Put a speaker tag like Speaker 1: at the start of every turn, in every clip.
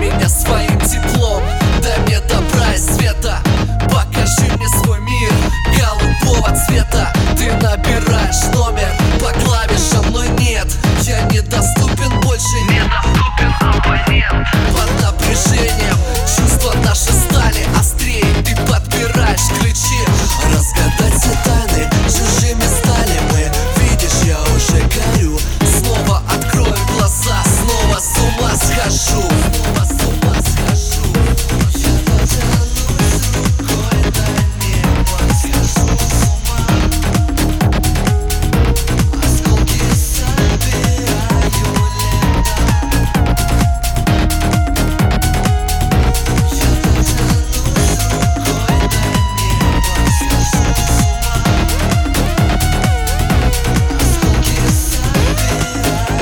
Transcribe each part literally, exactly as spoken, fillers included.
Speaker 1: меня своим теплом. Дай мне добра и света, покажи мне свой мир голубого цвета. Ты набираешь номер по клавишам, но нет, я недоступен больше, недоступен абонент. Под напряжением чувства наши стали острее. Ты подбираешь ключи, разгадать все тайны чужими стали мы. Видишь, я уже горю, снова открою глаза, снова с ума схожу, снова с ума схожу. Я дотянусь рукой до неба, схожу с ума. Осколки собираю лето. Я дотянусь рукой до неба, схожу с ума. Осколки собираю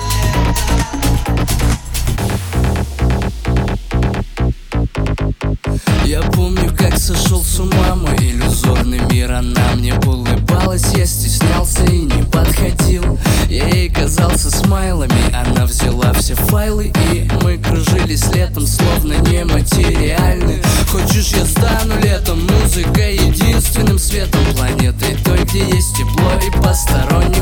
Speaker 1: лето.
Speaker 2: Я помню, как сошел с ума мой иллюзорный мир. Она мне улыбалась, я стеснялся и не подходил. Я ей казался смайлами, она взяла все файлы, и мы кружились летом, словно нематериальны. Хочешь, я стану летом, музыка единственным светом планеты, той, где есть тепло и посторонних